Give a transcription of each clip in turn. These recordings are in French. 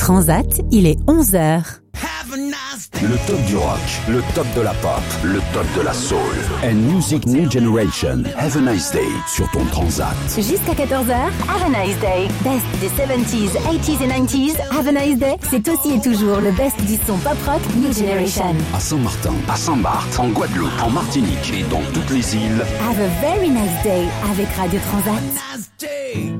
Transat, il est 11h. Le top du rock, le top de la pop, le top de la soul. And Music New Generation. Have a nice day sur ton Transat. Jusqu'à 14h, Have a nice day. Best des 70s, 80s et 90s. Have a nice day, c'est aussi et toujours le best du son pop rock New Generation. À Saint-Martin, à Saint-Barth, en Guadeloupe, en Martinique et dans toutes les îles. Have a very nice day avec Radio Transat.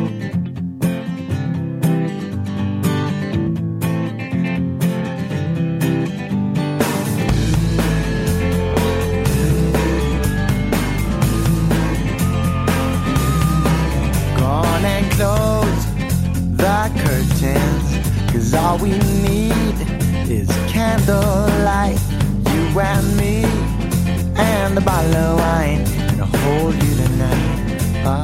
Close the curtains, 'cause all we need is candlelight, you and me, and a bottle of wine, and I'll hold you tonight.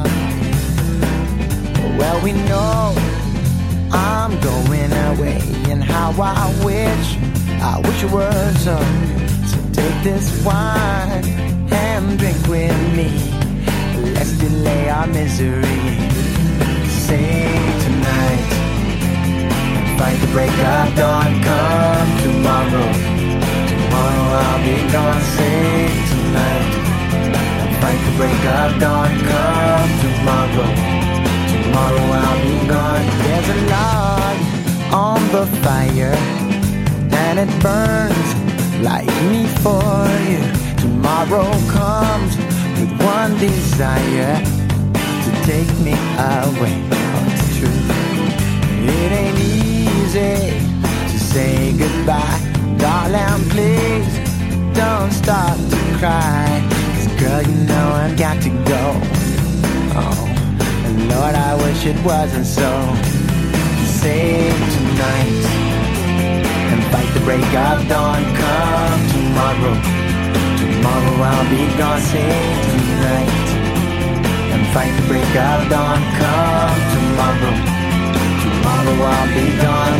Well, we know I'm going away, and how I wish it was so take this wine and drink with me. Let's delay our misery. Say tonight, fight the break of dawn, come tomorrow. Tomorrow I'll be gone. Say tonight, fight the break of dawn, come tomorrow. Tomorrow I'll be gone. There's a log on the fire, and it burns like me for you. Tomorrow comes with one desire, to take me away. Oh, it's true. It ain't easy to say goodbye. Darling, please don't start to cry. 'Cause girl, you know I've got to go. Oh, and Lord, I wish it wasn't so. Save tonight and fight the break of dawn. Come tomorrow. Tomorrow I'll be gone. Save tonight and fight the break of dawn, come tomorrow. Tomorrow I'll be gone.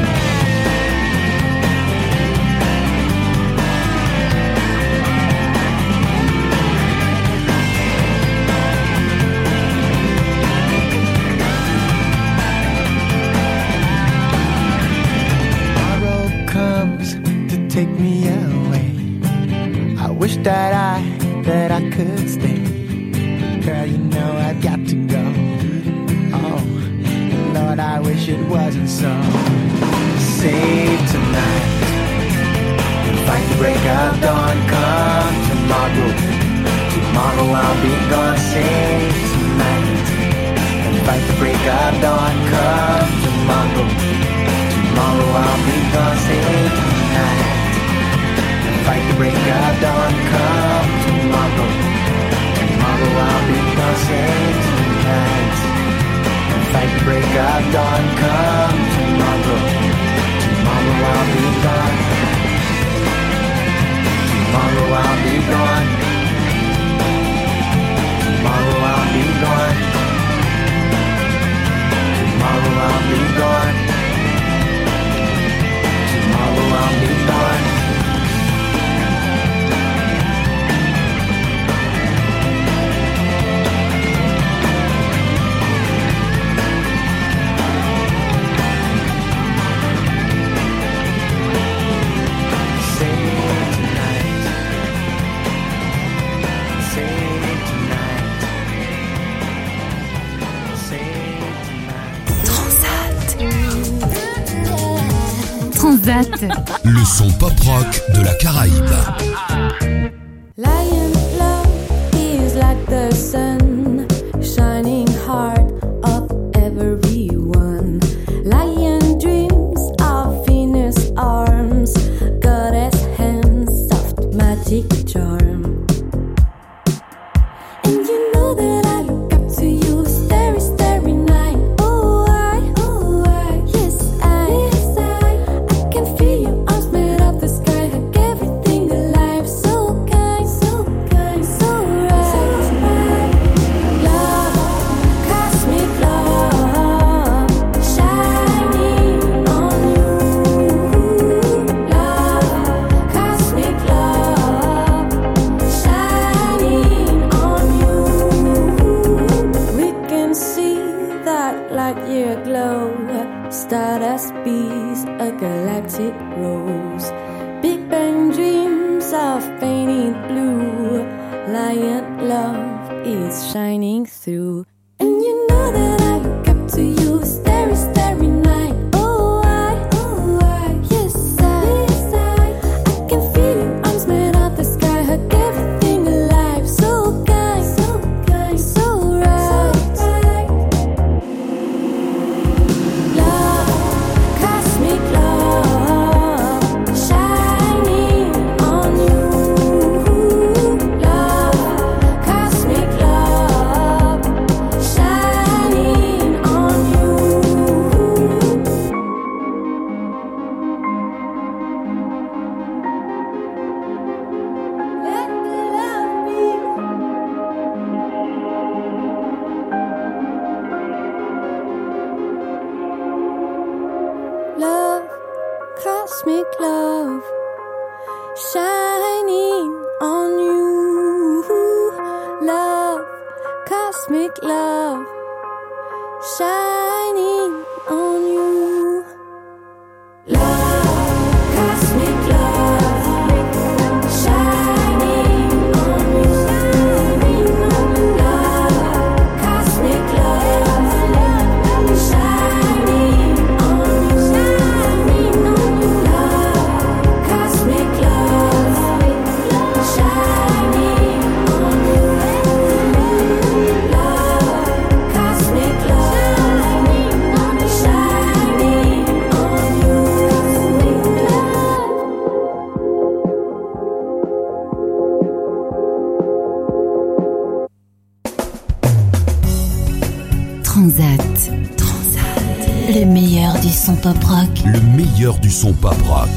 Tomorrow comes to take me away. I wish that I could stay. Girl, you know I've got to go. Oh, Lord, I wish it wasn't so. Save tonight and fight the break of dawn. Come tomorrow. Tomorrow I'll be gone. Save tonight and fight the break of dawn. Come tomorrow. Tomorrow I'll be gone. Save tonight and fight the break of dawn. Come tomorrow. Tomorrow I'll be gone, save tonight and fight the break of dawn, come tomorrow. Tomorrow I'll be gone. Tomorrow I'll be gone. Tomorrow I'll be gone. Tomorrow I'll be gone. Tomorrow I'll be gone. Transat. Le son pop rock de la Caraïbe. Lion love is like the sun, shining heart of everyone. Lion dreams of Venus arms, goddess hands, soft magic charm. And you know that I look up to you, starry, starry night. Oh, yes, I can feel your arms made of the sky, like everything alive. So kind, so kind, so right. clear glow. Stardust bees, a galactic rose. Big Bang dreams of painted blue. Lion love is shining through. And you know that I look up to you, starry, starry night. Oh, yes, I can feel your arms made of the sky, hug everything alive. So kind, so right. Love, cosmic love, shining on you. Love, cosmic love, shining on you. Let the love be. Love, cosmic love, shining on you. Love, cosmic love, shining on you. Love, cosmic love, shining on you. Love, cosmic love, shining on you. Love, cosmic love, shining on you. Love, cosmic love, shining on you. 'Transat. Le meilleur du son pop rock. Le meilleur du son pop rock.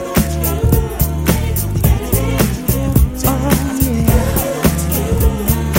Oh yeah.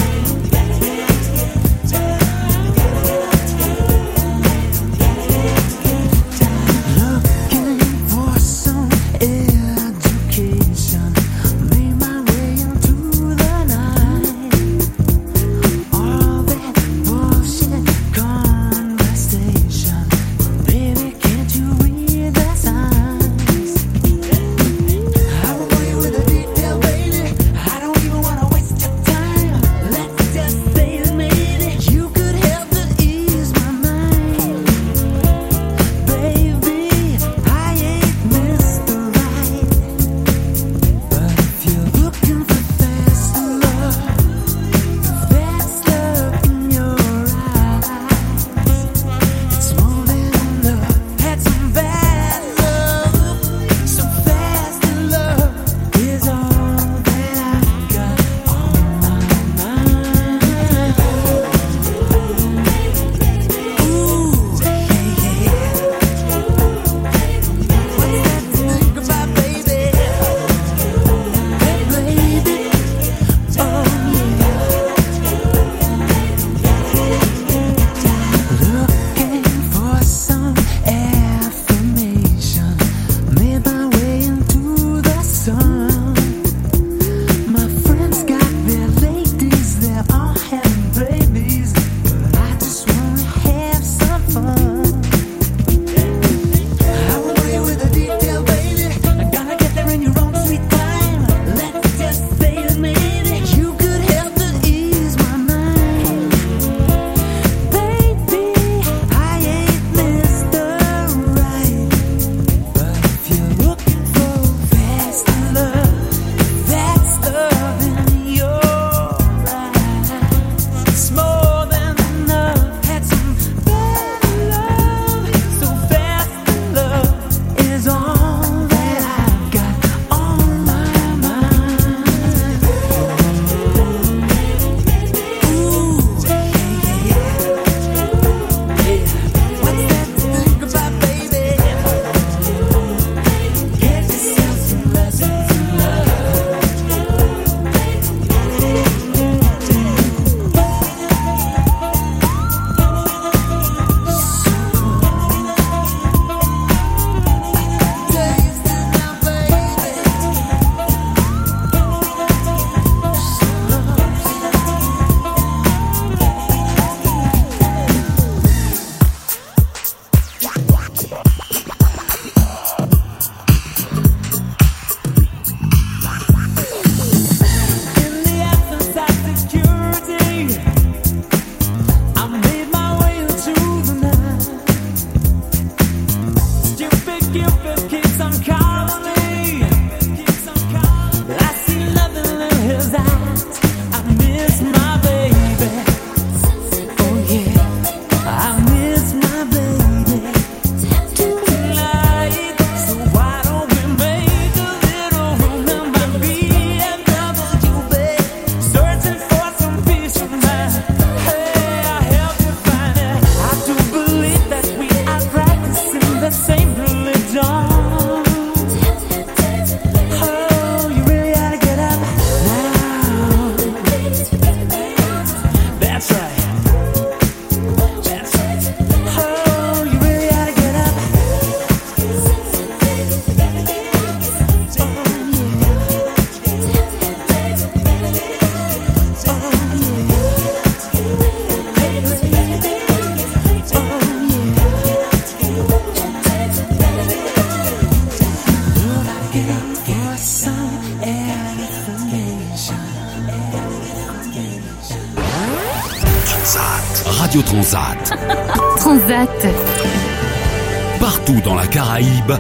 Radio Transat. Transat. Partout dans la Caraïbe.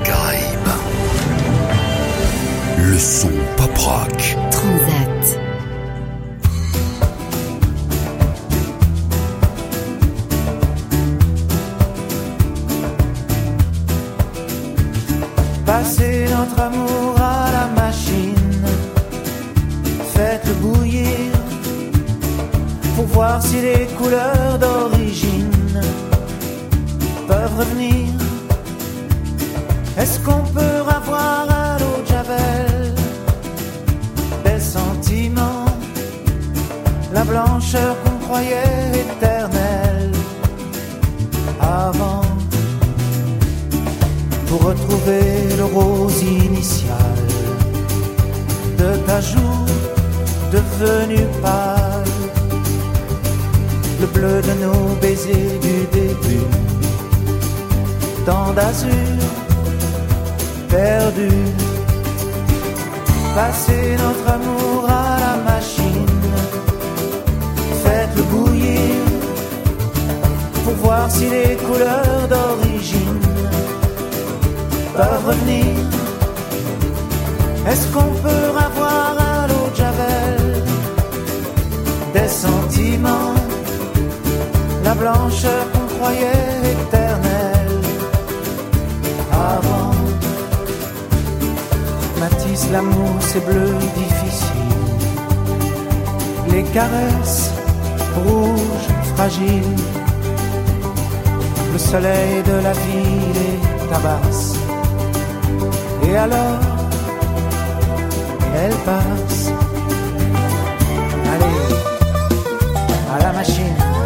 Le son pop rock. Transat. Passez notre amour à la machine, faites-le bouillir pour voir si les couleurs d'origine peuvent revenir. Est-ce qu'on peut avoir à l'eau de Javel des sentiments, la blancheur qu'on croyait éternelle avant, pour retrouver le rose initial de ta joue devenue pâle, le bleu de nos baisers du début, tant d'azur perdu. Passez notre amour à la machine, faites-le bouillir pour voir si les couleurs d'origine peuvent revenir. Est-ce qu'on peut avoir à l'eau de Javel des sentiments, la blancheur qu'on croyait éternelle avant? Matisse, l'amour c'est bleu difficile, les caresses rouges fragiles, le soleil de la ville est tabasse. Et alors, elle passe. Allez, à la machine.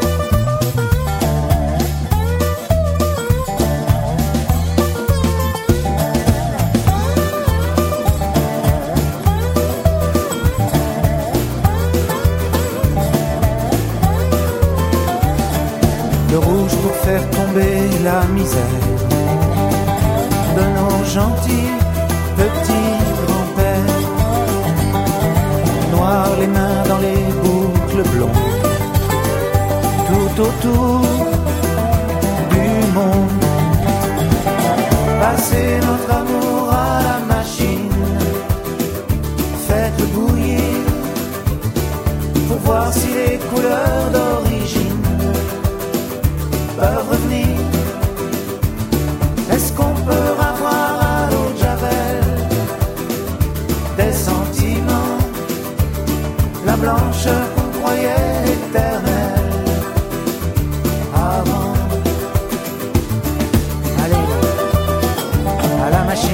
Le rouge pour faire tomber la misère de nos gentils petit grand-père, noir les mains dans les boucles blondes, tout autour du monde. Passez notre amour à la machine, faites-le bouillir pour voir si les couleurs d'origine peuvent revenir. Est-ce qu'on peut avoir à l'eau de Javel des sentiments, la blancheur qu'on croyait éternelle avant? Allez, à la machine.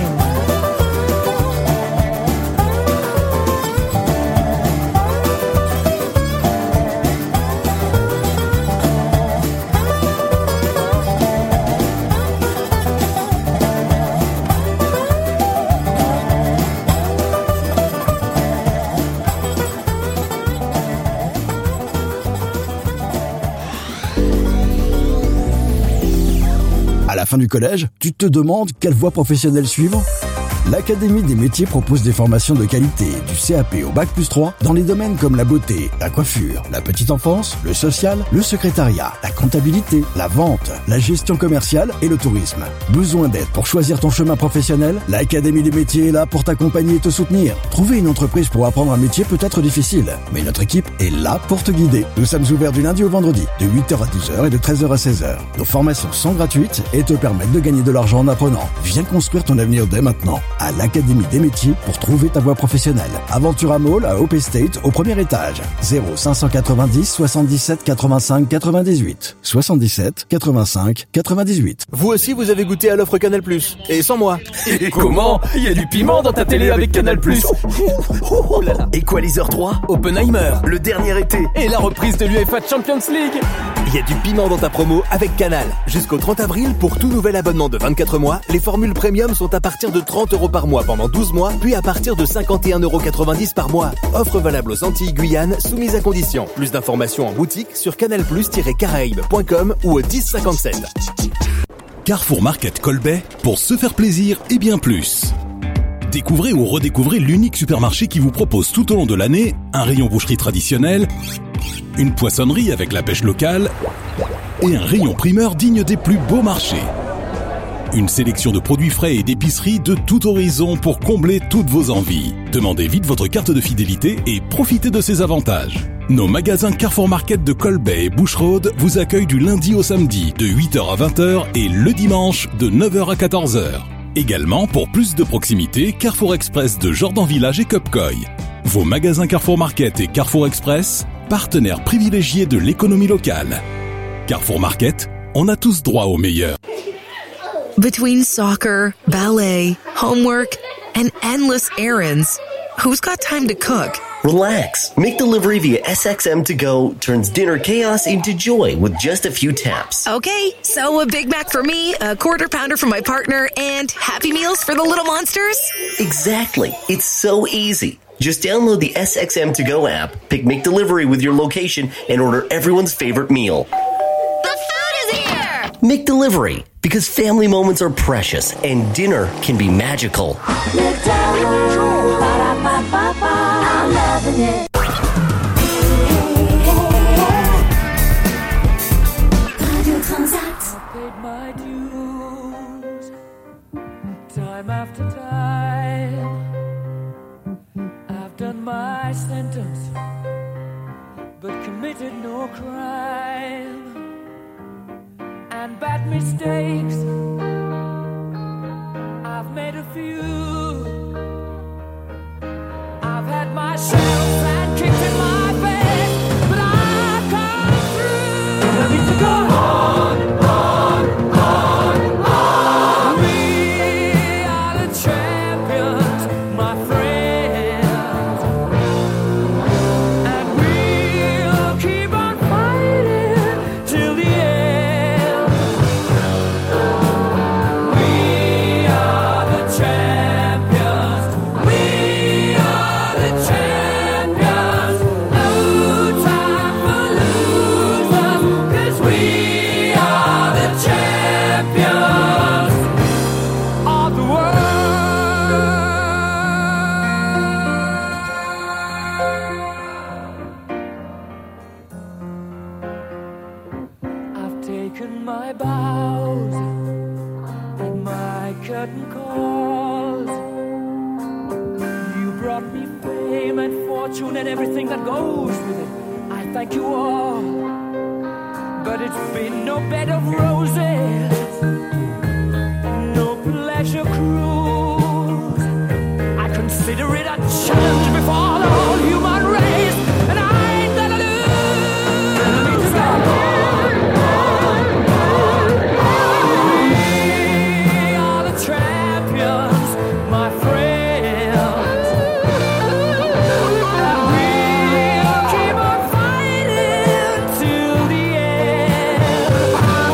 À la fin du collège, tu te demandes quelle voie professionnelle suivre ? L'Académie des métiers propose des formations de qualité du CAP au Bac+3 dans les domaines comme la beauté, la coiffure, la petite enfance, le social, le secrétariat, la comptabilité, la vente, la gestion commerciale et le tourisme. Besoin d'aide pour choisir ton chemin professionnel ? L'Académie des métiers est là pour t'accompagner et te soutenir. Trouver une entreprise pour apprendre un métier peut être difficile, mais notre équipe est là pour te guider. Nous sommes ouverts du lundi au vendredi, de 8h à 12h et de 13h à 16h. Nos formations sont gratuites et te permettent de gagner de l'argent en apprenant. Viens construire ton avenir dès maintenant à l'Académie des métiers pour trouver ta voie professionnelle. Aventura Mall à Hope Estate au premier étage. 0590 77 85 98. 77 85 98. Vous aussi vous avez goûté à l'offre Canal+, et sans moi. Et comment ? Il y a du piment dans ta télé avec Canal+. Oh là là. Equalizer 3, Oppenheimer, le dernier été. Et la reprise de l'UEFA Champions League. Il y a du piment dans ta promo avec Canal. Jusqu'au 30 avril, pour tout nouvel abonnement de 24 mois, les formules premium sont à partir de 30 € par mois pendant 12 mois, puis à partir de 51,90 € par mois. Offre valable aux Antilles Guyane, soumise à condition. Plus d'informations en boutique sur canalplus-caraïbes.com ou au 1057. Carrefour Market Colbet, pour se faire plaisir et bien plus. Découvrez ou redécouvrez l'unique supermarché qui vous propose tout au long de l'année un rayon boucherie traditionnel, une poissonnerie avec la pêche locale et un rayon primeur digne des plus beaux marchés. Une sélection de produits frais et d'épicerie de tout horizon pour combler toutes vos envies. Demandez vite votre carte de fidélité et profitez de ses avantages. Nos magasins Carrefour Market de Colbay et Boucherode vous accueillent du lundi au samedi de 8h à 20h et le dimanche de 9h à 14h. Également, pour plus de proximité, Carrefour Express de Jordan Village et Cupcoy. Vos magasins Carrefour Market et Carrefour Express, partenaires privilégiés de l'économie locale. Carrefour Market, on a tous droit au meilleur. Between soccer, ballet, homework, and endless errands, who's got time to cook? Relax. McDelivery via SXM2Go turns dinner chaos into joy with just a few taps. Okay, so a Big Mac for me, a Quarter Pounder for my partner, and Happy Meals for the little monsters? Exactly. It's so easy. Just download the SXM2Go app, pick McDelivery with your location, and order everyone's favorite meal. The food is here! McDelivery, because family moments are precious and dinner can be magical. I'm loving it. Radio Transat. I paid my dues, time after time. I've done my sentence, but committed no crime. And bad mistakes, I've made a few. I've had my shells and kicked in my face, but I've come through. I need to go on. We are the champions, my friends, and we'll keep on fighting till the end. We are the champions. We are the champions. No time for losers, 'cause we are the champions of the world. I've taken my bows and my curtain calls. You brought me fame and fortune and everything that goes with it. I thank you all, but it's been no bed of roses, no pleasure cruise. I consider it a challenge before the whole human race, and I ain't gonna lose. We are the champions, my friends, and we'll keep on fighting till the end.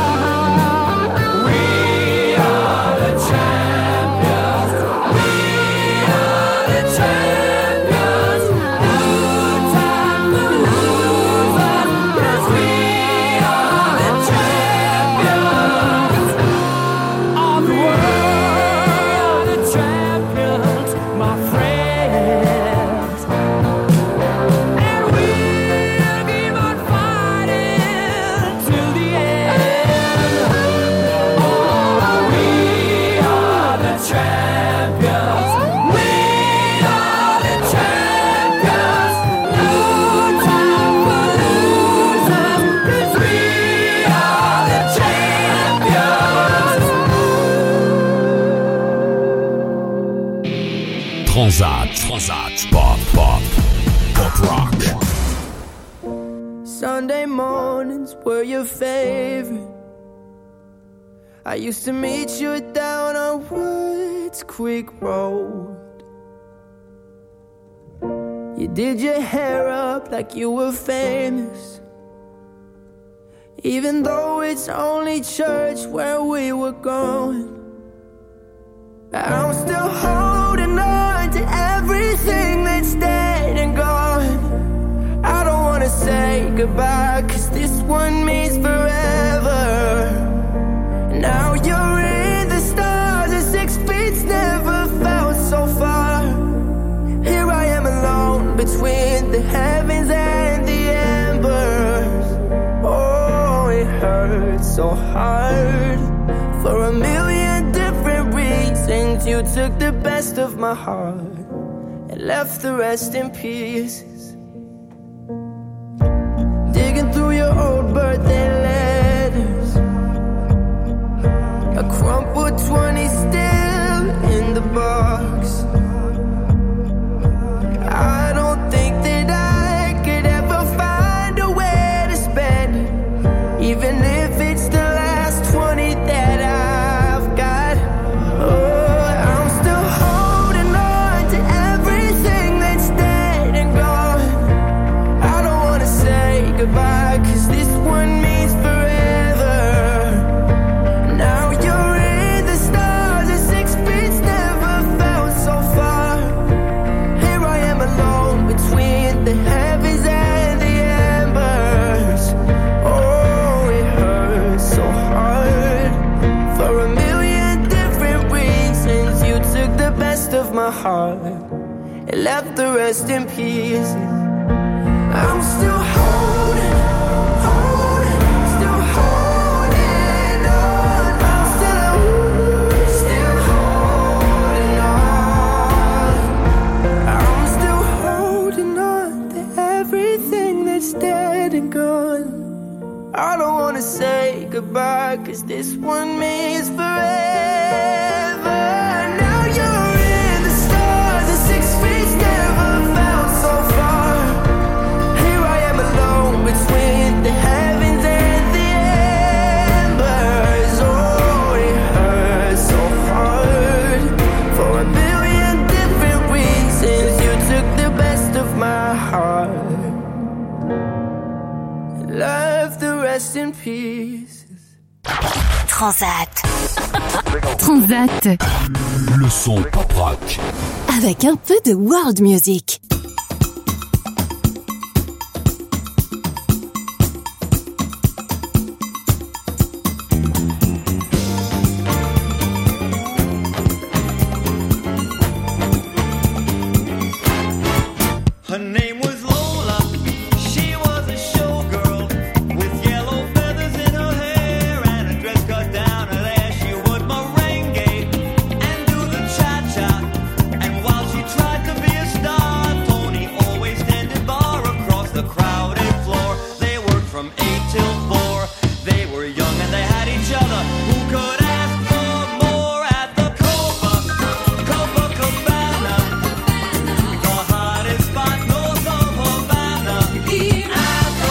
We are the champions. We are the champions. No time for losers, 'cause we are the champions of the world. The champions, my friends, and we'll keep on fighting till the end. Oh, we are the champions. We are the champions. No time for losers, 'cause we are the champions. Transat, pop rock. Sunday mornings were your favorite. I used to meet you down on Woods Creek Road. You did your hair up like you were famous, even though it's only church where we were going. I'm still holding on to everything that's dead and gone. I don't wanna say goodbye, 'cause this one means forever. Now you're in the stars, and 6 feet's never felt so far. Here I am alone between the heavens and the embers. Oh, it hurts. so hard. For a million different reasons, you took the best of my heart and left the rest in pieces. Digging through your old birthday letters, a crumpled 20 still in the box. I don't think that I could ever find a way to spend it, even if it's the last 20 that I've got. Oh, I'm still holding on to everything that's dead and gone. I don't wanna say goodbye, 'cause this one means forever. Now you're in the stars, and 6 feet never felt so far. Here I am alone between the heavens and the embers. Oh, it hurts so hard. For a million different reasons, you took the best of my heart and left the rest in pieces. I'm still holding, still holding on. I'm still holding on. I'm still holding on to everything that's dead and gone. I don't wanna say goodbye, 'cause this one means forever. Now you're in the stars, and 6 feet never felt so far. Here I am alone between the heavens and the embers. Oh, it hurts so hard. For a million different reasons, you took the best of my heart, left the rest in peace. Transat. Transat. Le son pop rock. Avec un peu de world music. Her name was Lola. She was a showgirl with yellow feathers in her hair and a dress cut down her there. She would merengue and do the cha-cha. And while she tried to be a star, Tony always tended bar across the crowded floor. They worked from 8 till 4. They were young and they had each other. Who could ask for more at the Copacabana? The hottest spot north of Havana. At the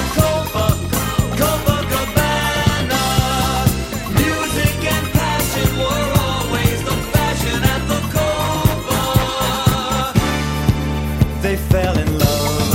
Copacabana. Music and passion were always the fashion at the Copa. They fell in love.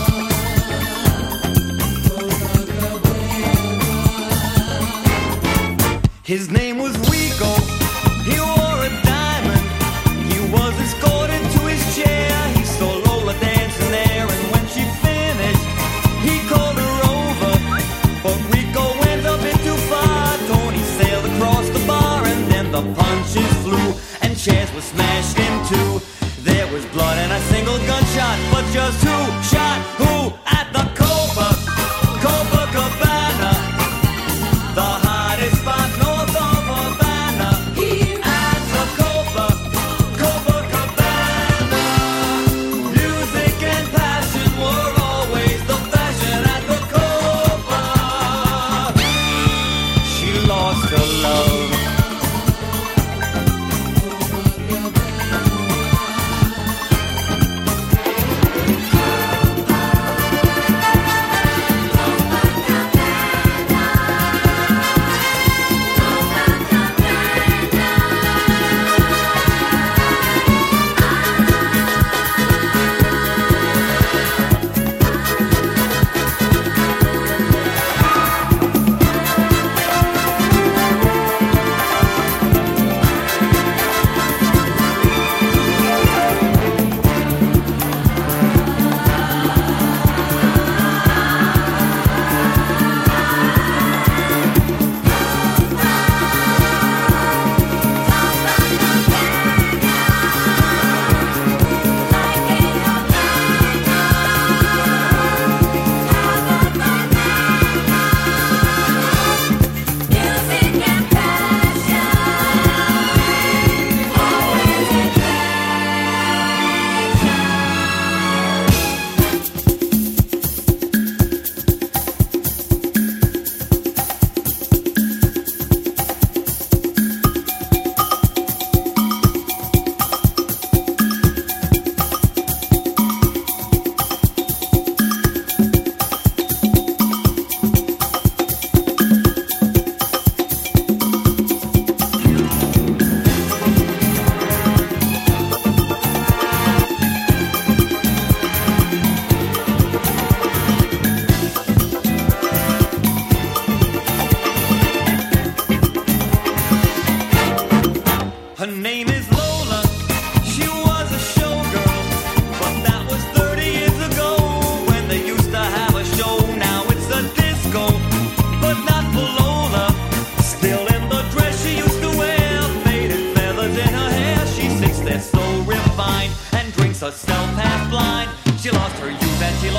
His name was Rico. He wore a diamond. He was escorted to his chair. He saw Lola dancing there, and when she finished, he called her over. But Rico went a bit too far. Tony sailed across the bar, and then the punches flew, and chairs were smashed in two. There was blood and a single gunshot, but just who shot who at the Copacabana? The hottest spot north of Havana. At the Copacabana. Music and passion were always the fashion at the Copa. She lost her love.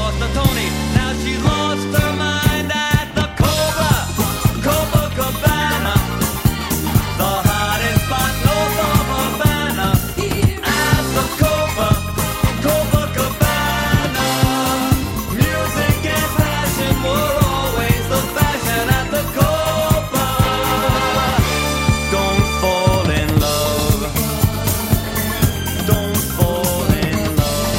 lost her Tony. Now she's lost her mind at the Copacabana. The hottest spot north of Havana. At the Copacabana. Music and passion were always the fashion at the Copa. Don't fall in love. Don't fall in love.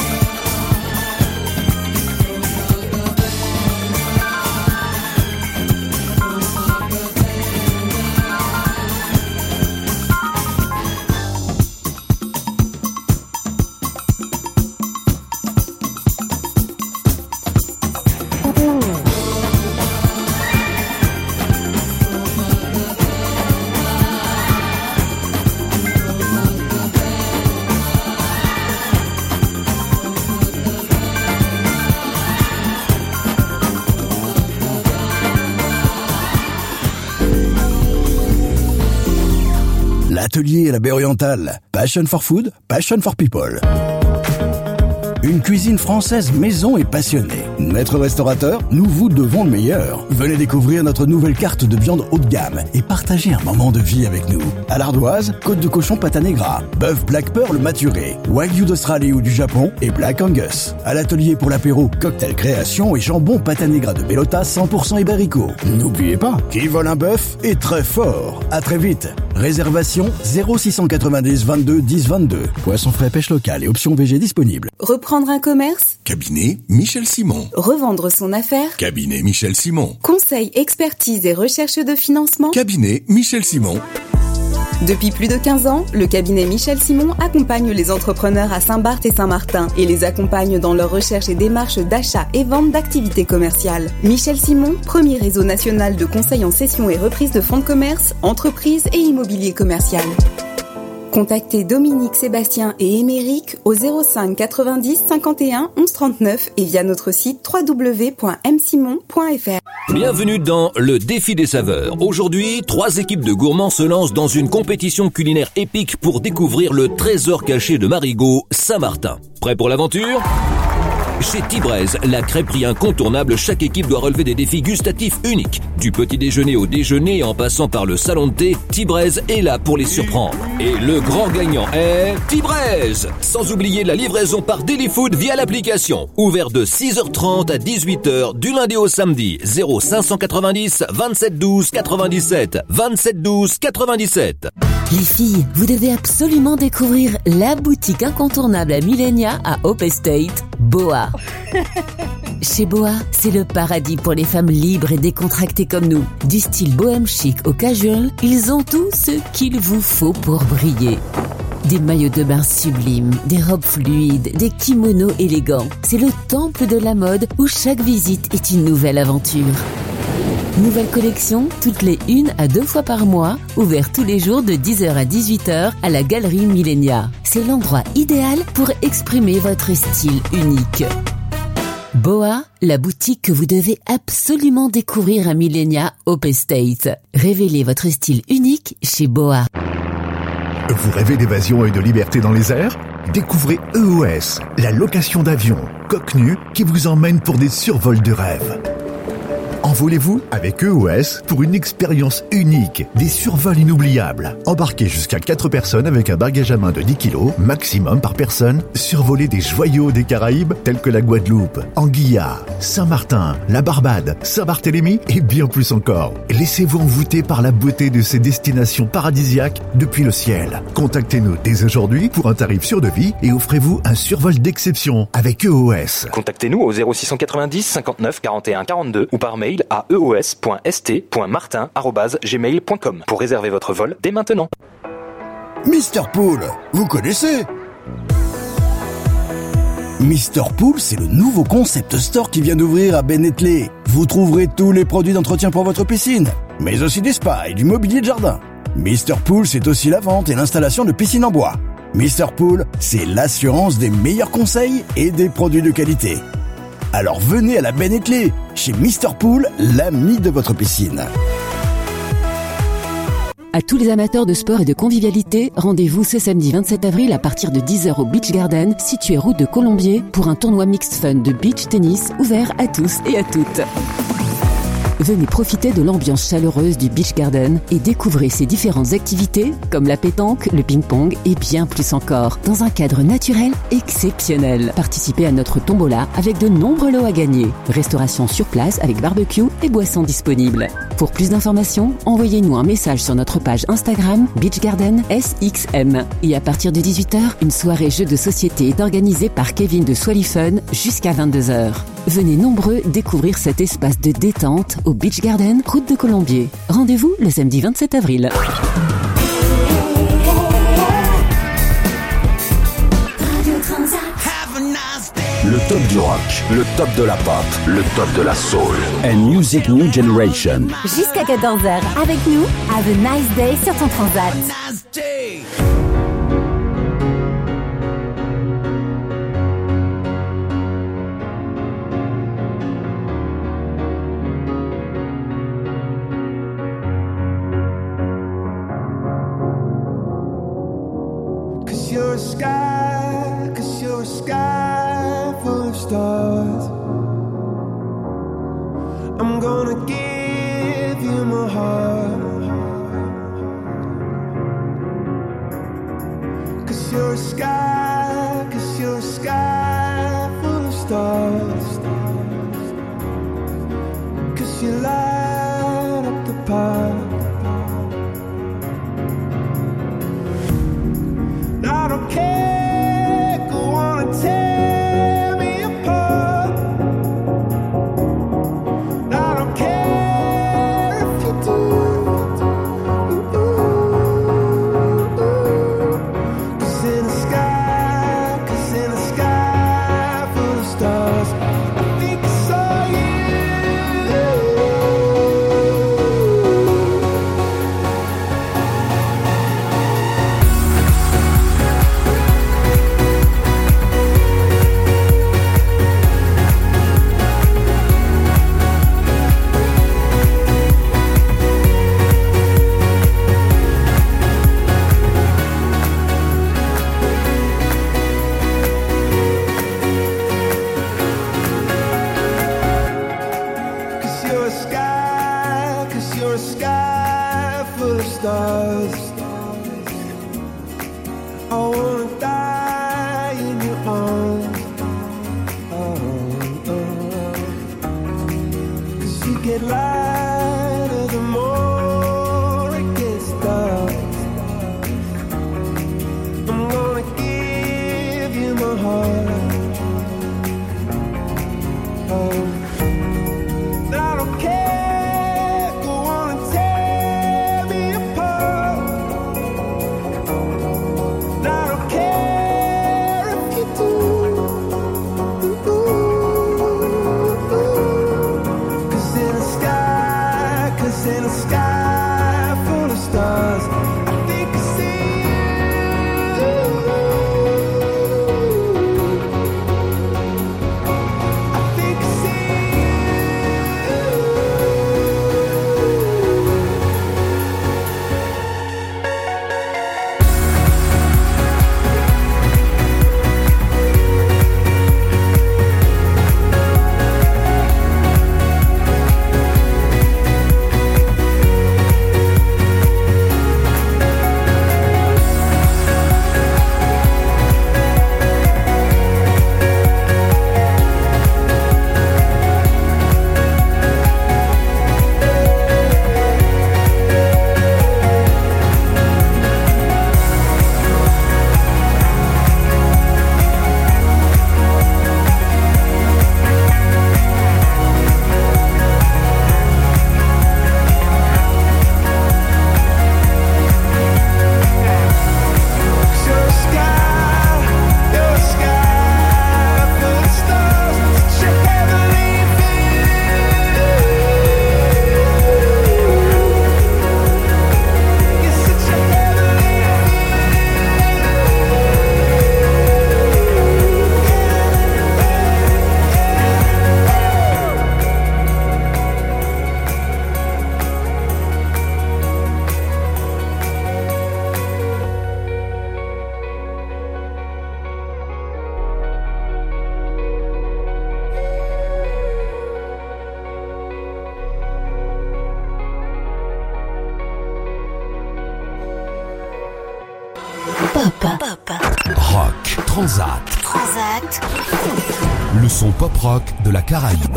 L'atelier à la baie orientale. Passion for food, passion for people. Une cuisine française maison et passionnée. Maître restaurateur, nous vous devons le meilleur. Venez découvrir notre nouvelle carte de viande haut de gamme et partagez un moment de vie avec nous. À l'ardoise, côte de cochon pâte à negra, bœuf Black Pearl maturé, wagyu d'Australie ou du Japon et Black Angus. À l'atelier pour l'apéro, cocktail création et jambon pâte à negra de Bellota 100% ibérico. N'oubliez pas, qui vole un bœuf est très fort. À très vite. Réservation 0690 22 10 22. Poisson frais, pêche locale et options VG disponibles. Reprendre un commerce? Cabinet Michel Simon. Revendre son affaire? Cabinet Michel Simon. Conseil, expertise et recherche de financement? Cabinet Michel Simon. Depuis plus de 15 ans, le cabinet Michel Simon accompagne les entrepreneurs à Saint-Barth et Saint-Martin et les accompagne dans leur recherche et démarche d'achat et vente d'activités commerciales. Michel Simon, premier réseau national de conseil en cession et reprise de fonds de commerce, entreprises et immobilier commercial. Contactez Dominique, Sébastien et Émeric au 05 90 51 11 39 et via notre site www.msimon.fr. Bienvenue dans le défi des saveurs. Aujourd'hui, 3 équipes de gourmands se lancent dans une compétition culinaire épique pour découvrir le trésor caché de Marigot, Saint-Martin. Prêt pour l'aventure ? Chez Tibraise, la crêperie incontournable, chaque équipe doit relever des défis gustatifs uniques. Du petit déjeuner au déjeuner en passant par le salon de thé, Tibraise est là pour les surprendre. Et le grand gagnant est Tibraise. Sans oublier la livraison par Delifood via l'application. Ouvert de 6h30 à 18h du lundi au samedi. 0590 27 12 97 27 12 97. Les filles, vous devez absolument découvrir la boutique incontournable à Millenia à Hope Estate, Boa. Chez Boa, c'est le paradis pour les femmes libres et décontractées comme nous. Du style bohème chic au casual, ils ont tout ce qu'il vous faut pour briller. Des maillots de bain sublimes, des robes fluides, des kimonos élégants. C'est le temple de la mode où chaque visite est une nouvelle aventure. Nouvelle collection, toutes les 1 à 2 fois par mois, ouvert tous les jours de 10h à 18h à la Galerie Millenia. C'est l'endroit idéal pour exprimer votre style unique. Boa, la boutique que vous devez absolument découvrir à Millenia Hope Estate. Révélez votre style unique chez Boa. Vous rêvez d'évasion et de liberté dans les airs ? Découvrez EOS, la location d'avions, coque nue qui vous emmène pour des survols de rêve. Envolez-vous avec EOS pour une expérience unique, des survols inoubliables. Embarquez jusqu'à 4 personnes avec un bagage à main de 10 kg, maximum par personne. Survolez des joyaux des Caraïbes tels que la Guadeloupe, Anguilla, Saint-Martin, la Barbade, Saint-Barthélemy et bien plus encore. Laissez-vous envoûter par la beauté de ces destinations paradisiaques depuis le ciel. Contactez-nous dès aujourd'hui pour un tarif sur devis et offrez-vous un survol d'exception avec EOS. Contactez-nous au 0690 59 41 42 ou par mail à eos.st.martin@gmail.com pour réserver votre vol dès maintenant. Mr Pool, vous connaissez ? Mr Pool, c'est le nouveau concept store qui vient d'ouvrir à Bennetley. Vous trouverez tous les produits d'entretien pour votre piscine, mais aussi des spas et du mobilier de jardin. Mr Pool, c'est aussi la vente et l'installation de piscines en bois. Mr Pool, c'est l'assurance des meilleurs conseils et des produits de qualité. Alors venez à la Bennetley, chez Mr Pool, l'ami de votre piscine. À tous les amateurs de sport et de convivialité, rendez-vous ce samedi 27 avril à partir de 10h au Beach Garden, situé route de Colombier, pour un tournoi mixte fun de beach tennis ouvert à tous et à toutes. Venez profiter de l'ambiance chaleureuse du Beach Garden et découvrez ses différentes activités comme la pétanque, le ping-pong et bien plus encore, dans un cadre naturel exceptionnel. Participez à notre tombola avec de nombreux lots à gagner. Restauration sur place avec barbecue et boissons disponibles. Pour plus d'informations, envoyez-nous un message sur notre page Instagram Beach Garden SXM. Et à partir de 18h, une soirée jeu de société est organisée par Kevin de Swally Fun jusqu'à 22h. Venez nombreux découvrir cet espace de détente au Beach Garden, route de Colombier. Rendez-vous le samedi 27 avril. Le top du rock, le top de la pop, le top de la soul. And Music New Generation. Jusqu'à 14h avec nous, have a nice day sur ton transat. You're a sky, 'cause you're a sky full of stars. I'm gonna give you my heart. 'Cause you're a sky, 'cause you're a sky full of stars. 'Cause you light up the park. I don't care, go on and tear me apart. I don't care if you do. 'Cause in the sky full of stars, I think I saw you. You're a sky full of stars. I wanna die in your arms. Oh. 'Cause you get lighter the more it gets dark. I'm gonna give you my heart. Oh. I don't care, go on and tear me apart. I don't care if you do. 'Cause in the sky full of stars, I think I see you. I think I see you. Transat. Transat. Le son pop-rock de la Caraïbe.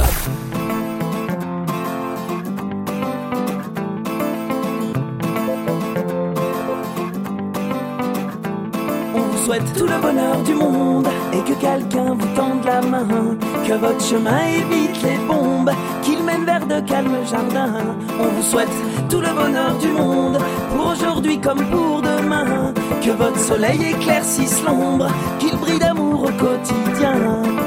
On vous souhaite tout le bonheur du monde et que quelqu'un vous tende la main, que votre chemin évite les bombes, qu'il mène vers de calmes jardins. On vous souhaite tout le bonheur du monde, pour aujourd'hui comme pour demain, que votre soleil éclaircisse l'ombre, qu'il brille d'amour au quotidien.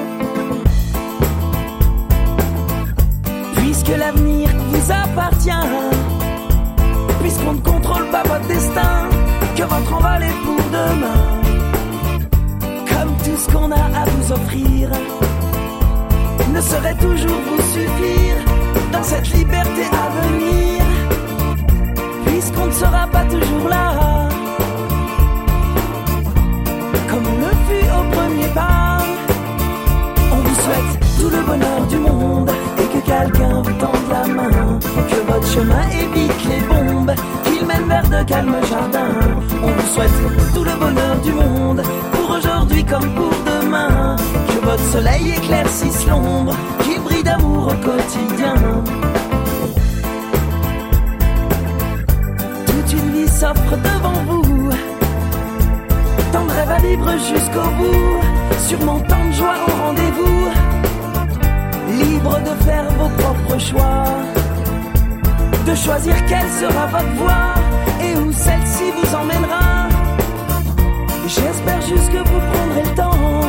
Puisque l'avenir vous appartient, puisqu'on ne contrôle pas votre destin, que votre envol est pour demain. Comme tout ce qu'on a à vous offrir ne saurait toujours vous suffire dans cette liberté à venir, puisqu'on ne sera pas toujours là comme on le fut au premier pas. On vous souhaite tout le bonheur du monde et que quelqu'un vous tende la main, que votre chemin évite les bombes, qu'il mène vers de calmes jardins. On vous souhaite tout le bonheur du monde, pour aujourd'hui comme pour demain, que votre soleil éclaircisse l'ombre, qu'il brille d'amour au quotidien. Toute une vie s'offre devant vous, tant de rêves à vivre jusqu'au bout, sûrement tant de joie au rendez-vous, libre de faire vos propres choix, de choisir quelle sera votre voie et où celle-ci vous emmènera. J'espère juste que vous prendrez le temps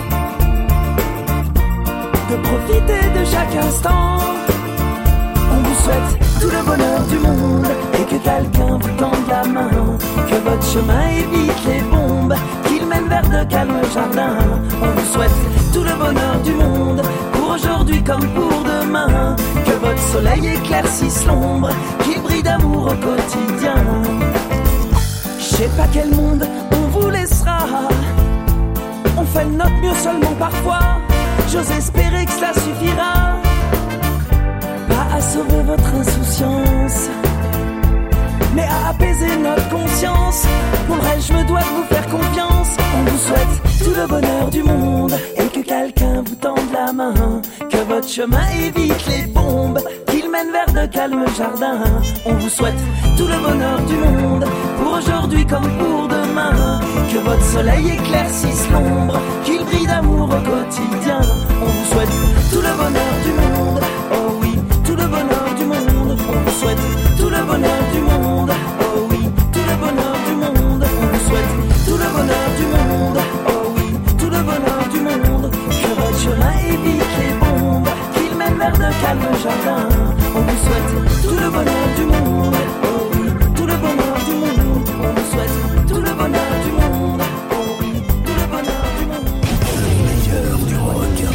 de profiter de chaque instant. On vous souhaite tout le bonheur du monde et que quelqu'un vous tende la main, que votre chemin évite les bombes, qu'il mène vers de calmes jardins. On vous souhaite tout le bonheur du monde, pour aujourd'hui comme pour demain, que votre soleil éclaircisse l'ombre, qu'il brille d'amour au quotidien. Je sais pas quel monde on vous laissera, on fait de notre mieux seulement parfois, j'ose espérer que cela suffira, pas à sauver votre insouciance, mais à apaiser notre conscience. Pour le reste, je me dois de vous faire confiance. On vous souhaite tout le bonheur du monde et que quelqu'un vous tende la main, que votre chemin évite les bombes, qu'il mène vers de calmes jardins. On vous souhaite tout le bonheur du monde, pour aujourd'hui comme pour demain, que votre soleil éclaircisse l'ombre, qu'il brille d'amour au quotidien. On vous souhaite tout le bonheur du monde, oh oui, tout le bonheur du monde. On vous souhaite tout le bonheur du monde, oh oui, tout le bonheur du monde. On vous souhaite tout le bonheur du monde, oh oui, tout le bonheur du monde. Que votre chemin évite les bombes, qu'il mène vers de calmes jardins. On vous souhaite tout le bonheur du monde, oh oui, tout le bonheur du monde. On vous souhaite tout le bonheur du monde, oh oui, tout le bonheur du monde. Les meilleurs du rock.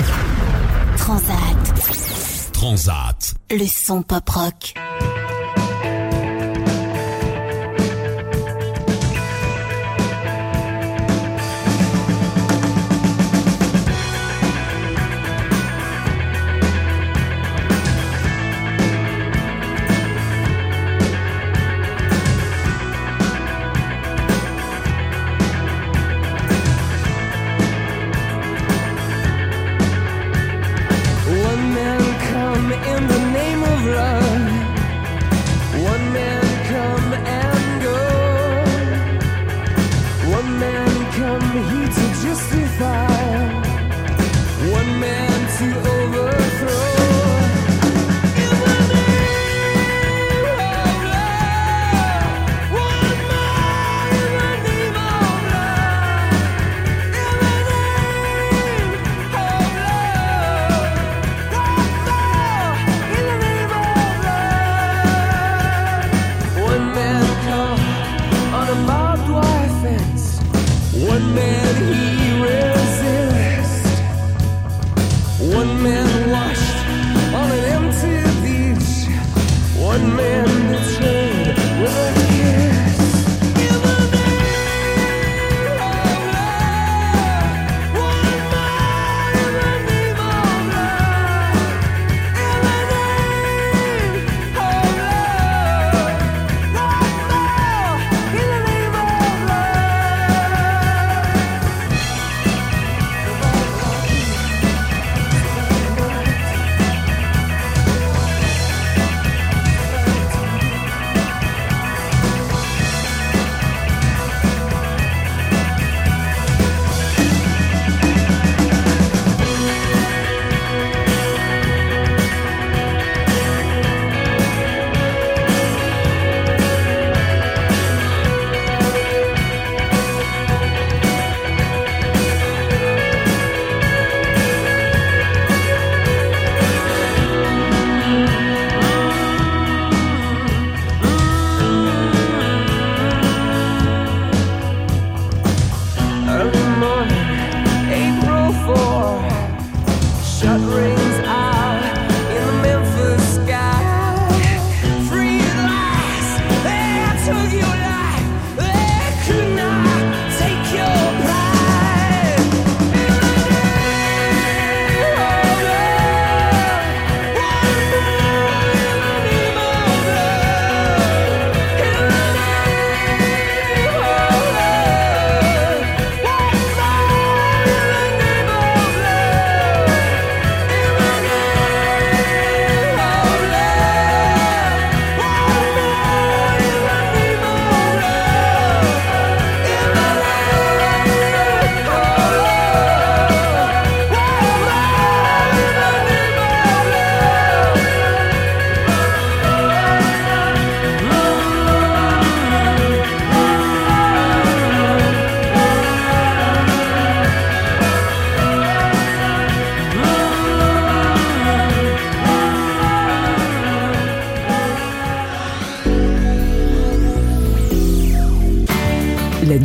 Transat. Transat. Le son pop-rock. One man come in the name of love, one man come and go, one man come here to justify, one man to overthrow. In the name of love, one man in the name of love, in the name of love. One man come on a barbed wire fence, one man he resists, one man washed on an empty beach, one man betrayed with a kiss. In the name of love, one man in the name of love, in the name of love, in the name of love.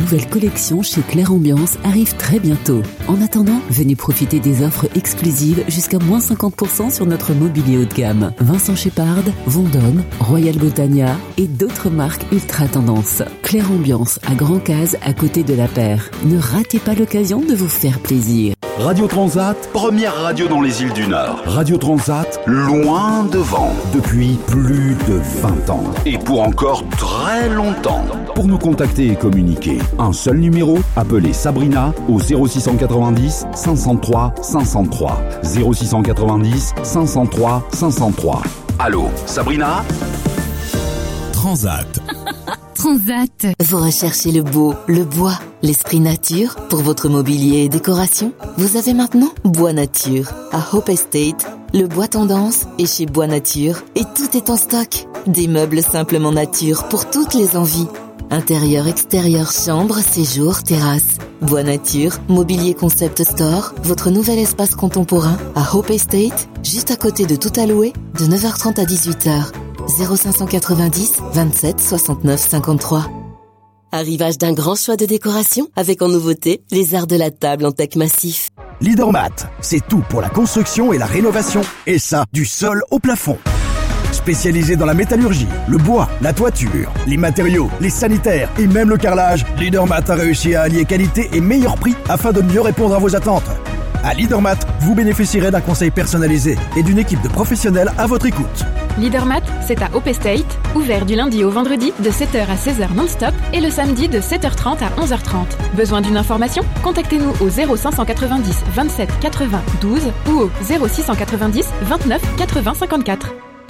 nouvelle collection chez Claire Ambiance arrive très bientôt. En attendant, venez profiter des offres exclusives jusqu'à moins 50% sur notre mobilier haut de gamme. Vincent Shepard, Vendôme, Royal Botania et d'autres marques ultra tendance. Claire Ambiance à Grand Case à côté de la Paire. Ne ratez pas l'occasion de vous faire plaisir. Radio Transat, première radio dans les îles du Nord. Radio Transat, loin devant, depuis plus de 20 ans. Et pour encore très longtemps. Pour nous contacter et communiquer, un seul numéro, appelez Sabrina au 0690 503 503. 0690 503 503. Allô, Sabrina ? Transat. Transat. Vous recherchez le beau, le bois, l'esprit nature pour votre mobilier et décoration? Vous avez maintenant Bois Nature à Hope Estate. Le bois tendance est chez Bois Nature et tout est en stock. Des meubles simplement nature pour toutes les envies. Intérieur, extérieur, chambre, séjour, terrasse. Bois Nature, mobilier concept store, votre nouvel espace contemporain à Hope Estate, juste à côté de Tout à louer, de 9h30 à 18h. 0590 27 69 53. Arrivage d'un grand choix de décoration avec en nouveauté les arts de la table en teck massif. Leadermat, c'est tout pour la construction et la rénovation. Et ça, du sol au plafond. Spécialisé dans la métallurgie, le bois, la toiture, les matériaux, les sanitaires et même le carrelage, Leadermat a réussi à allier qualité et meilleur prix afin de mieux répondre à vos attentes. À Leadermat, vous bénéficierez d'un conseil personnalisé et d'une équipe de professionnels à votre écoute. Leadermat, c'est à Hope Estate, ouvert du lundi au vendredi de 7h à 16h non-stop et le samedi de 7h30 à 11h30. Besoin d'une information? Contactez-nous au 0590 27 80 12 ou au 0690 29 80 54.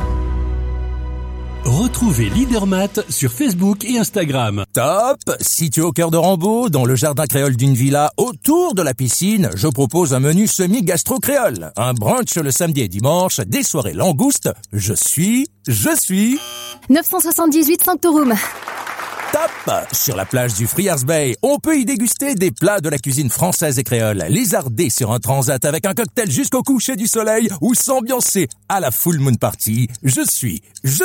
Retrouvez Leadermat sur Facebook et Instagram. Top! Situé au cœur de Rambaud, dans le jardin créole d'une villa autour de la piscine, je propose un menu semi-gastro-créole. Un brunch le samedi et dimanche, des soirées langoustes. Je suis... 978 Sanctorum. Top! Sur la plage du Friars Bay, on peut y déguster des plats de la cuisine française et créole, lézardés sur un transat avec un cocktail jusqu'au coucher du soleil ou s'ambiancer à la full moon party. Je suis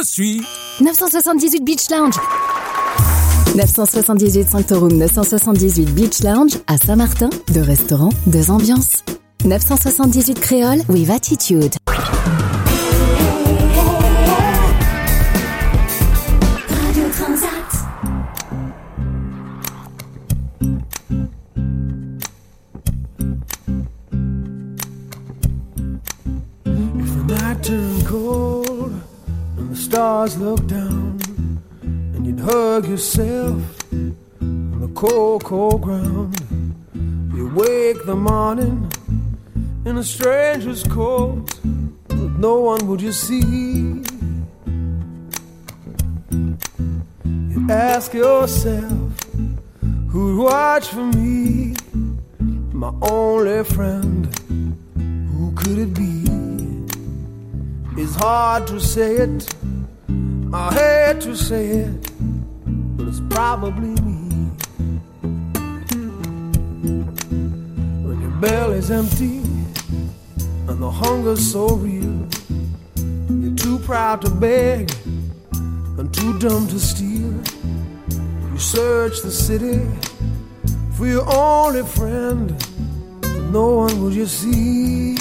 978 Beach Lounge. 978 Sanctorum, 978 Beach Lounge à Saint-Martin. 2 restaurants, 2 ambiances. 978 Créole with attitude. Radio Transat. If the night turned cold and the stars looked down, and you'd hug yourself on the cold, cold ground, you wake the morning in a stranger's coat, but no one would you see. You ask yourself, who'd watch for me, my only friend, who could it be? It's hard to say it, I hate to say it, but it's probably me. When your belly's empty and the hunger's so real, you're too proud to beg and too dumb to steal. You search the city for your only friend, but no one will you see.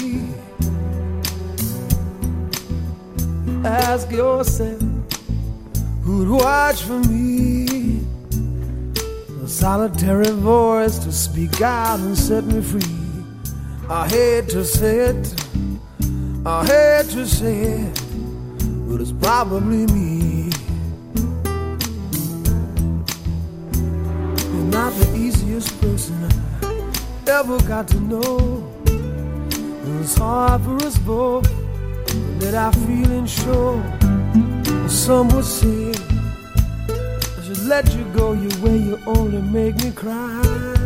Ask yourself, who'd watch for me? A solitary voice to speak out and set me free. I hate to say it, I hate to say it, but it's probably me. You're not the easiest person I ever got to know, and it's hard for us both that I feel unsure. Some would say I should let you go your way, you only make me cry.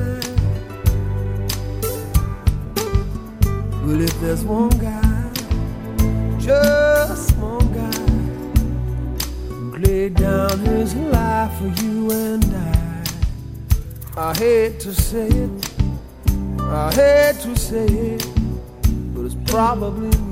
But if there's one guy, just one guy, who laid down his life for you and I hate to say it, I hate to say it, but it's probably me.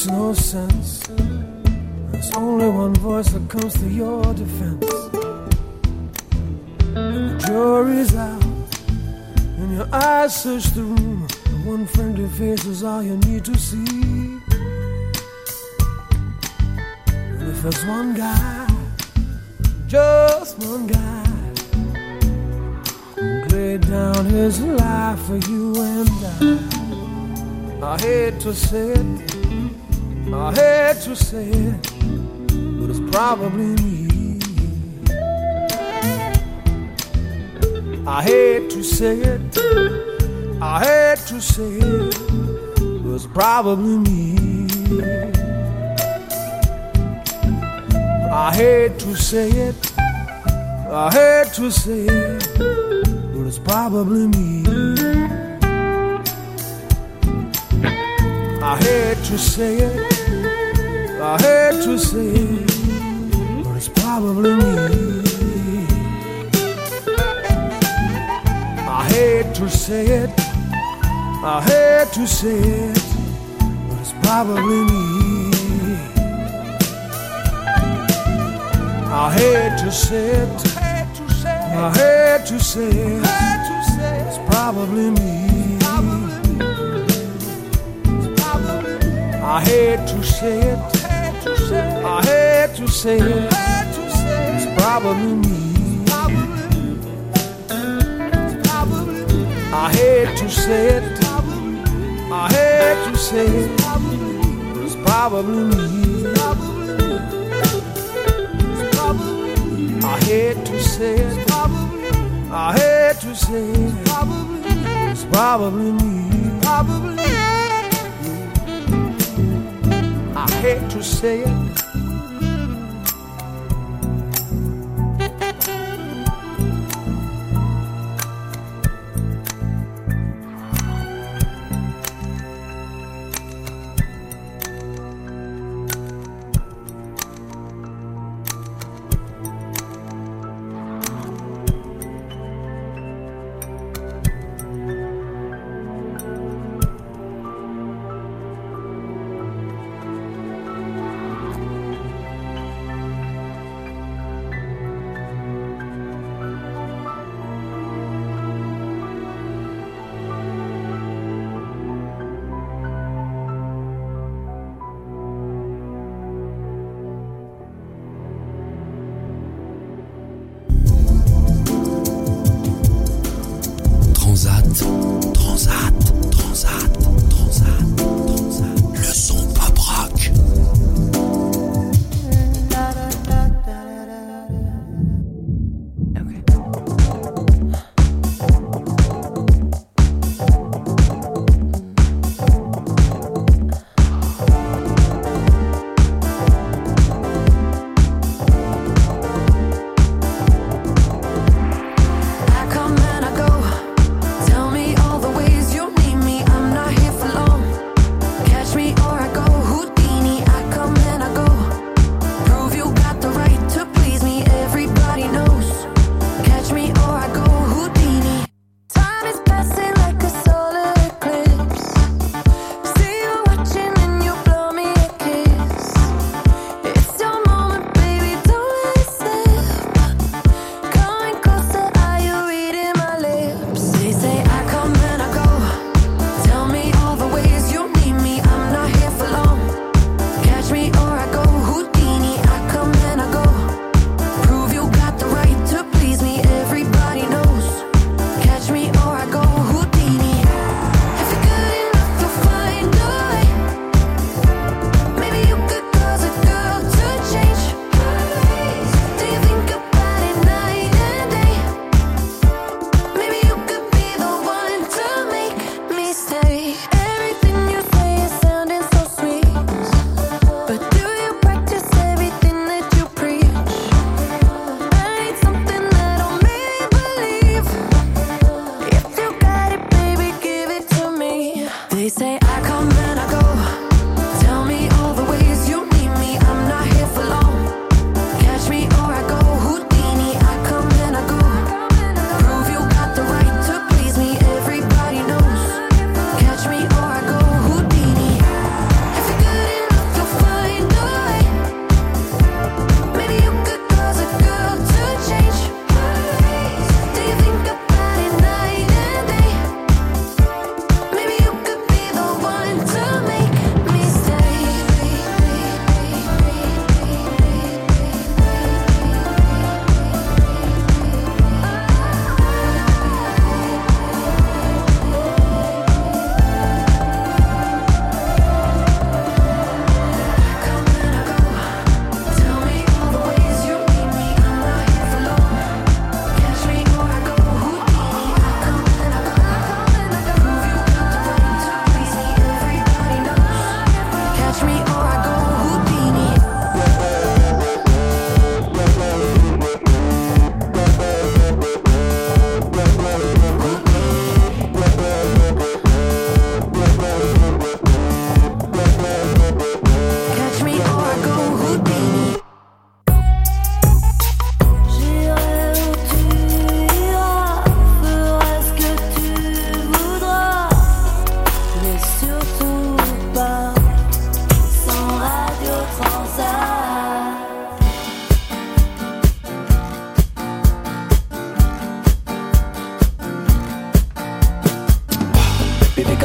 no sense. There's only one voice that comes to your defense. And the jury's out, and your eyes search the room. And one friendly face is all you need to see. And if there's one guy, just one guy, who laid down his life for you and I hate to say it, I hate to say it, but it's probably me. I hate to say it, I hate to say it, but it's probably me. I hate to say it, I hate to say it, but it's probably me. I hate to say it, I hate to say it, but it's probably me. I hate to say it, I hate to say it, but it's probably me. I hate to say it, I hate to say it, it's probably me. I hate to say it, I hate to say it, it's probably me. I hate to say it, I hate to say it, it's probably me. I hate to say it, I hate to say it, it's probably me. I hate to say it.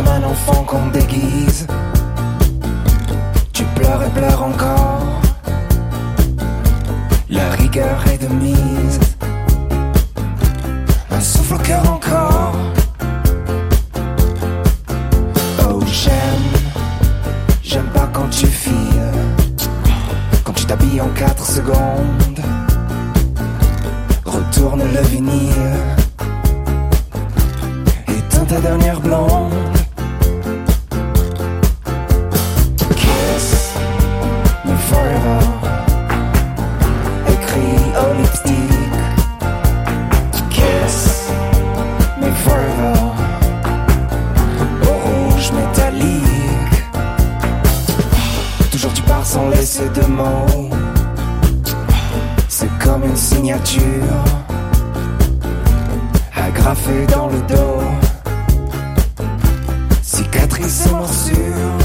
comme un enfant qu'on déguise. Tu pleures et pleures encore. La rigueur est de mise. Un souffle au cœur encore. Oh j'aime pas quand tu files. Quand tu t'habilles en 4 secondes. Retourne le vinyle. Éteins ta dernière blonde. Kiss me forever. Écrit au lipstick. Kiss me forever. Au rouge métallique. Toujours tu pars sans laisser de mots. C'est comme une signature agrafée dans le dos. Cicatrice et morsure.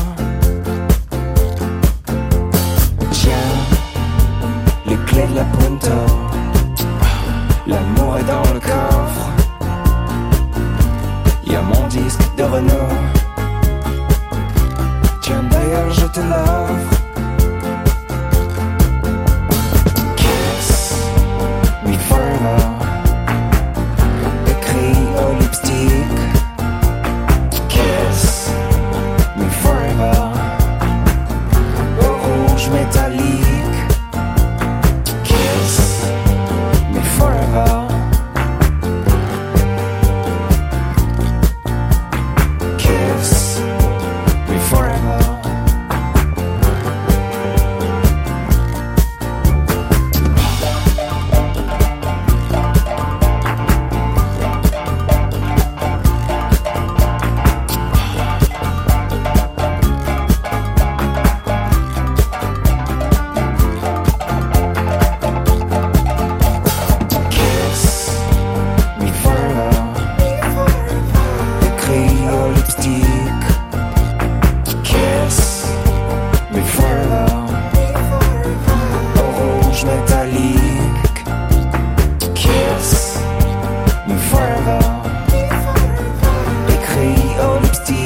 Tiens, les clés de la Punto. L'amour est dans le coffre. Y'a mon disque de Renault. Tiens d'ailleurs je te l'offre.